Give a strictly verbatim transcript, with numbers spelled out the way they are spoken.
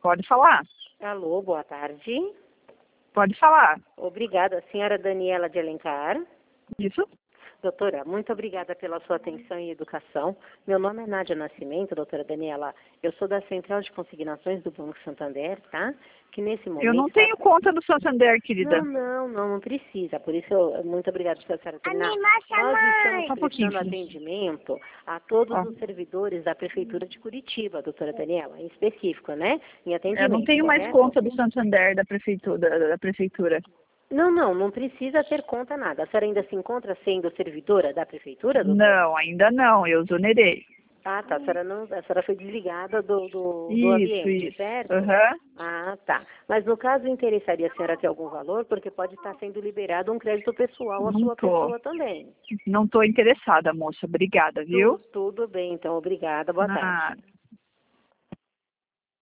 Pode falar. Alô, boa tarde. Pode falar. Obrigada, senhora Daniela de Alencar. Isso? Doutora, muito obrigada pela sua atenção e educação. Meu nome é Nádia Nascimento, doutora Daniela. Eu sou da Central de Consignações do Banco Santander, tá? Que nesse momento... Eu não tenho conta no Santander, querida. Não, não, não, não precisa. Por isso, eu, muito obrigada pela senhora terminar. Animação, Nós mãe. estamos Só um pouquinho, prestando filho. atendimento a todos Ó. os servidores da Prefeitura de Curitiba, doutora Daniela, em específico, né? Em atendimento, Eu não tenho mais correto? conta do Santander da prefeitura. Da, da prefeitura. Não, não, não precisa ter conta nada. A senhora ainda se encontra sendo servidora da prefeitura, doutora? Não, ainda não. Eu exonerei. Ah, tá. A senhora, não, a senhora foi desligada do, do, do Isso, ambiente, isso. certo? Aham. Ah, tá. Mas no caso interessaria a senhora ter algum valor, porque pode estar sendo liberado um crédito pessoal à Não sua tô. pessoa também. Não estou interessada, moça. Obrigada, viu? Tu- tudo bem, então. Obrigada. Boa tarde. Nada.